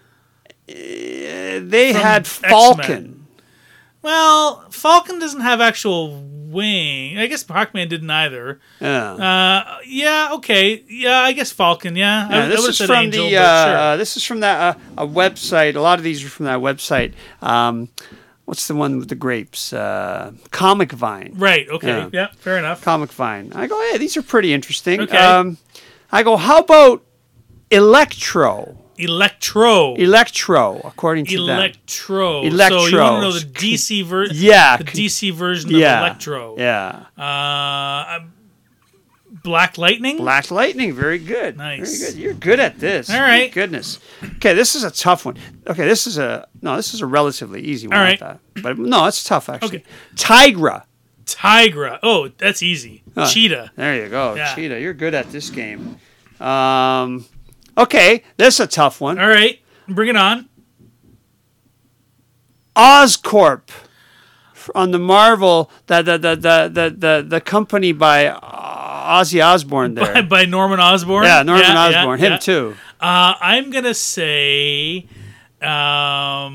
They had Falcon. X-Men. Well, Falcon doesn't have actual wing. I guess Hawkman didn't either. Yeah. Okay. Yeah, I guess Falcon. Yeah. This is from Angel, This is from that a website. A lot of these are from that website. What's the one with the grapes? Comic Vine. Right. Okay. Yeah. Fair enough. Comic Vine. I go, hey, these are pretty interesting. Okay. I go, how about Electro. Electro, according to them. Electro. Electro. So you want to know the DC version? Yeah. The DC version of Electro. Yeah. Black Lightning? Black Lightning. Very good. Nice. Very good. You're good at this. All right. My goodness. Okay, this is a tough one. Okay, this is a relatively easy one. All right. I thought. But no, it's tough actually. Okay. Tigra. Oh, that's easy. Cheetah. There you go. Yeah. Cheetah. You're good at this game. Okay, this is a tough one. All right. Bring it on. Oscorp on the Marvel, the company by Ozzy Osbourne there. By Norman Osborn? Yeah, Norman Osborn. Him too. I'm going to say, the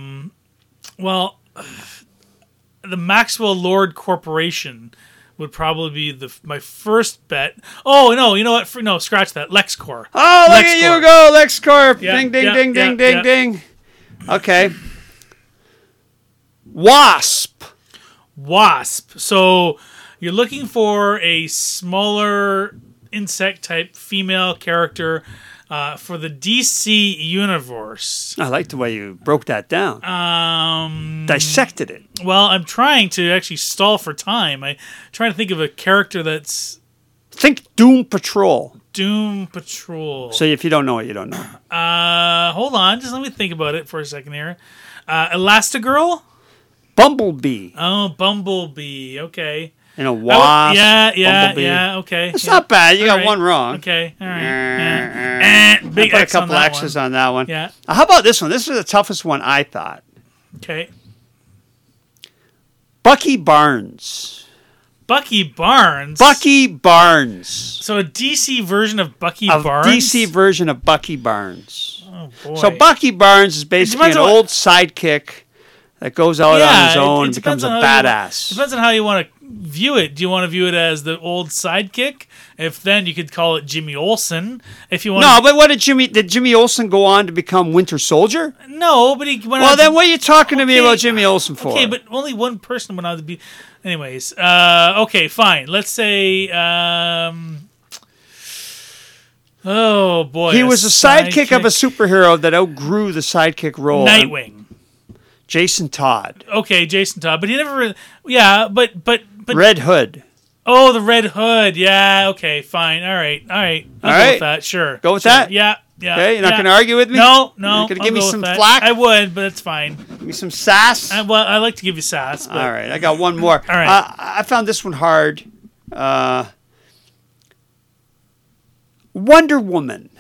Maxwell Lord Corporation would probably be my first bet. Oh, no, you know what? No, scratch that. LexCorp. Oh, look at you go, LexCorp. Yeah, Ding, ding, yeah, ding, yeah, ding, ding, yeah. ding. Okay. Wasp. So you're looking for a smaller insect-type female character for the DC universe. I like the way you broke that down. Dissected it. Well, I'm trying to actually stall for time. I'm trying to think of a character that's Think Doom Patrol. Doom Patrol. So if you don't know it, you don't know. Hold on. Just let me think about it for a second here. Elastigirl? Bumblebee. Oh, Bumblebee. Okay. And a wasp. Yeah, okay. It's not bad. You got right. one wrong. Okay, all right. Big I put a X on couple that X's one. on that one. Yeah. How about this one? This is the toughest one I thought. Okay. Bucky Barnes. Bucky Barnes? Bucky Barnes. So a DC version of Bucky A Barnes? DC version of Bucky Barnes. Oh, boy. So Bucky Barnes is basically an old sidekick that goes out on his own and becomes a badass. Depends on how you want to view it. Do you want to view it as the old sidekick? If then you could call it Jimmy Olsen. If you want. No, but what did Jimmy Olsen go on to become Winter Soldier? No, but he went on. Well, then what are you talking to me about Jimmy Olsen for? Okay, but only one person went on to be. Anyways, okay, fine. Let's say. Oh boy, he was a sidekick of a superhero that outgrew the sidekick role. Nightwing. Jason Todd. Okay, Jason Todd, but he never. Yeah, but Red Hood. Oh, the Red Hood. Yeah. Okay. Fine. All right. I'll go with that. Sure. Go with that. Yeah. Okay. You're not going to argue with me. No. You're going to give me some that. flack. I would, but it's fine. Give me some sass. I like to give you sass. But... All right. I got one more. All right. I found this one hard. Wonder Woman.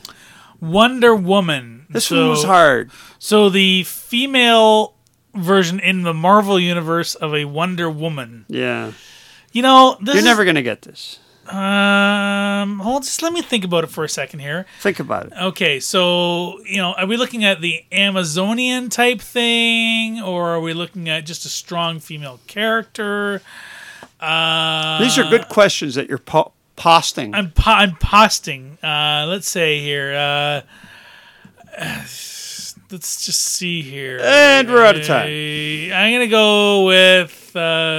This one was hard. So the female version in the Marvel universe of a Wonder Woman. Yeah. You know, you're never going to get this. Just let me think about it for a second here. Think about it. Okay, so, are we looking at the Amazonian type thing, or are we looking at just a strong female character? These are good questions that you're posting. I'm posting. Let's say here. Let's just see here. And we're out of time. I'm going to go with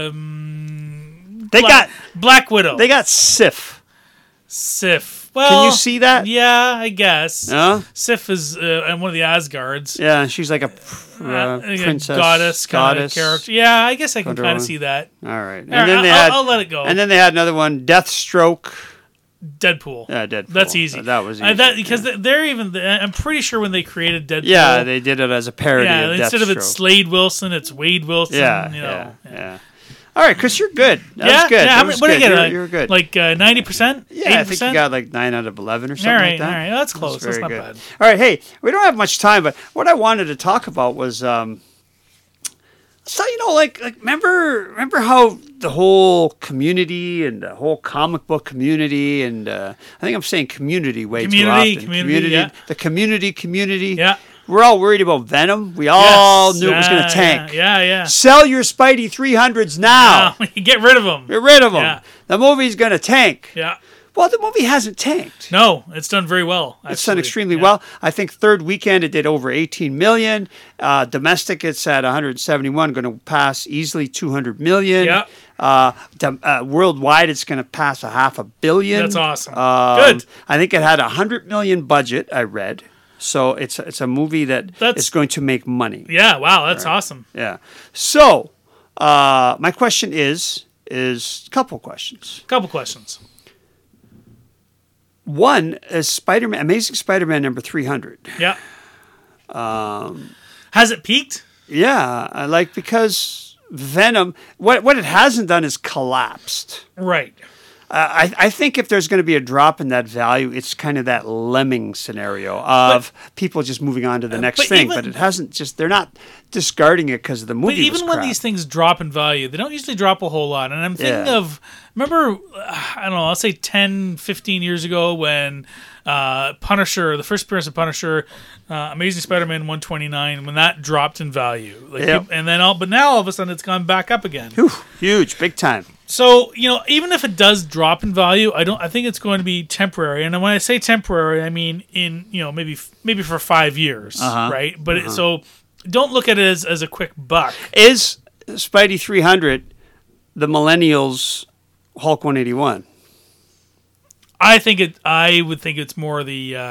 Black Widow. They got Sif. Well, can you see that? Yeah, I guess. No? Sif is one of the Asgards. Yeah, she's like a princess. Goddess kind of character. Yeah, I guess I can kind of see that. All right. And then I'll let it go. And then they had another one, Deathstroke. Deadpool. Yeah, Deadpool. That's easy. That was easy. Because they're even. I'm pretty sure when they created Deadpool. Yeah, they did it as a parody of Deathstroke. Instead of it's Slade Wilson, it's Wade Wilson. Yeah. All right, Chris, you're good. That was good. Yeah, what did I get? You're good. Like 90%? Yeah, 80%? I think you got like 9 out of 11 or something like that. All right, that's close. That's not bad. All right, hey, we don't have much time, but what I wanted to talk about was, so remember how the whole community and the whole comic book community and I think I'm saying community way too often. Community, yeah. The community. Yeah. We're all worried about Venom. We all knew it was going to tank. Yeah. Sell your Spidey 300s now. Get rid of them. Get rid of them. Yeah. The movie's going to tank. Yeah. Well, the movie hasn't tanked. No, it's done very well. Actually. It's done extremely well. I think third weekend it did over 18 million. Domestic, it's at 171, going to pass easily 200 million. Yeah. Worldwide, it's going to pass $500 million. That's awesome. Good. I think it had $100 million budget, I read. So it's a movie that's going to make money. Yeah, wow, that's awesome. Yeah. So my question is a couple questions. One is Amazing Spider-Man number 300. Yeah. Has it peaked? Yeah, because Venom, what it hasn't done is collapsed. Right. I think if there's going to be a drop in that value, it's kind of that lemming scenario of people just moving on to the next thing. But it hasn't they're not discarding it because of the movie. But even when these things drop in value, they don't usually drop a whole lot. And I'm thinking of, remember, I don't know, I'll say 10, 15 years ago when Punisher, the first appearance of Punisher, Amazing Spider-Man 129, when that dropped in value. And then but now all of a sudden it's gone back up again. Whew, huge, big time. So, even if it does drop in value, I think it's going to be temporary. And when I say temporary, I mean in, maybe for 5 years, right? But so don't look at it as a quick buck. Is Spidey 300 the Millennials Hulk 181? I would think it's more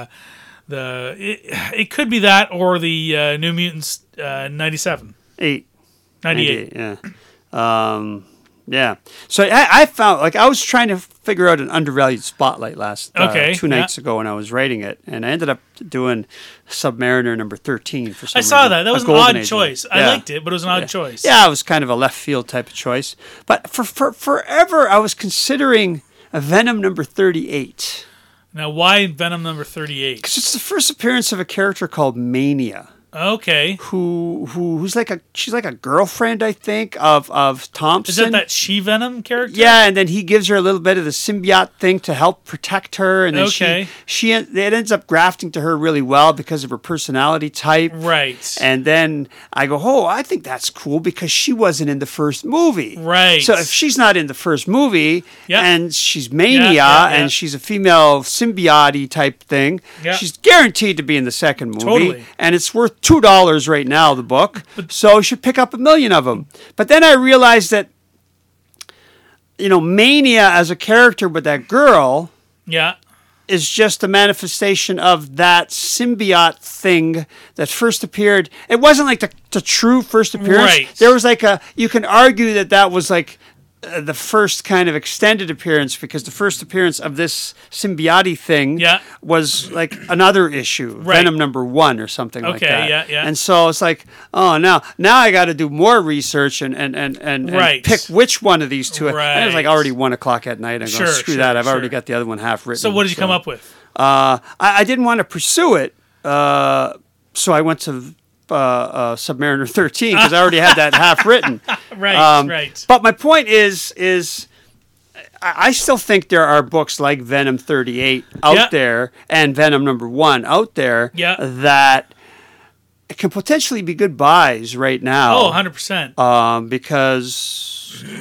it could be that or the New Mutants 97. 98. Yeah. Yeah. So I found, I was trying to figure out an undervalued spotlight last 2 nights ago when I was writing it, and I ended up doing Submariner number 13 for some reason. I saw that. That was an odd choice. I liked it, but it was an odd choice. Yeah, it was kind of a left field type of choice. But for forever, I was considering a Venom number 38. Now, why Venom number 38? Because it's the first appearance of a character called Mania. Okay. Who's she's like a girlfriend, I think, of Thompson. Is that She-Venom character? Yeah, and then he gives her a little bit of the symbiote thing to help protect her, and then it ends up grafting to her really well because of her personality type. Right. And then I go, I think that's cool because she wasn't in the first movie. Right. So if she's not in the first movie and she's Mania and she's a female symbiote type thing, she's guaranteed to be in the second movie. Totally. And it's worth $2 right now, the book. So you should pick up 1 million of them. But then I realized that, Mania as a character with that girl is just a manifestation of that symbiote thing that first appeared. It wasn't like the true first appearance. Right. There was you can argue that was the first kind of extended appearance because the first appearance of this symbiote thing was another issue, Venom number 1 or something like that. Yeah. And so it's now I got to do more research and pick which one of these two. Right. And it was already 1 o'clock at night. I'm going, screw that. I've already got the other one half written. So what did you come up with? I didn't want to pursue it, so I went to Submariner 13 because I already had that half written. Right. But my point is I still think there are books like Venom 38 out there and Venom number 1 out there that can potentially be good buys right now. Oh, 100%. Because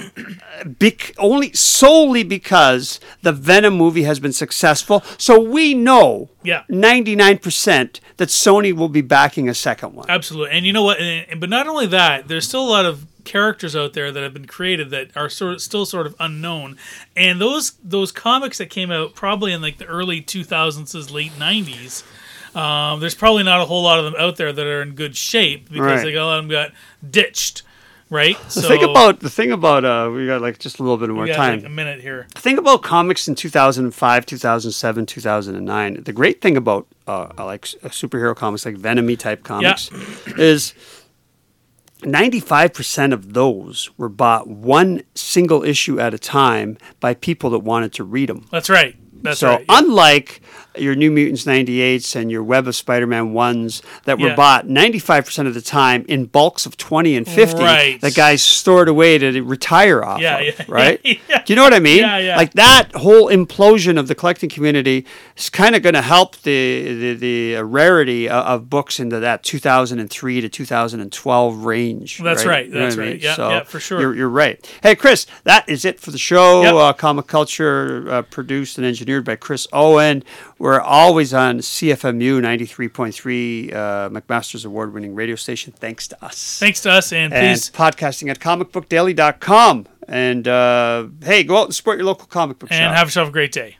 solely because the Venom movie has been successful. So we know 99% that Sony will be backing a second one. Absolutely. And you know what? But not only that, there's still a lot of characters out there that have been created that are still sort of unknown. And those comics that came out probably in the early 2000s, late 90s, there's probably not a whole lot of them out there that are in good shape because a lot of them got ditched. Right. The thing about we got just a little bit more time. A minute here. The thing about comics in 2005, 2007, 2009. The great thing about superhero comics like Venom-y type comics is 95% of those were bought one single issue at a time by people that wanted to read them. That's right. Unlike your New Mutants 98s and your Web of Spider-Man 1s that were bought 95% of the time in bulks of 20 and 50 that guys stored away to retire off of, right? Do you know what I mean? Yeah. That whole implosion of the collecting community is kind of going to help the rarity of books into that 2003 to 2012 range. That's right. That's right. I mean? Yeah, for sure. You're right. Hey, Chris, that is it for the show. Comic Culture produced and engineered engineered by Chris Owen. We're always on CFMU 93.3, McMaster's award-winning radio station. Thanks to us. Thanks to us, and please... podcasting at comicbookdaily.com. And, hey, go out and support your local comic book shop. And have yourself a great day.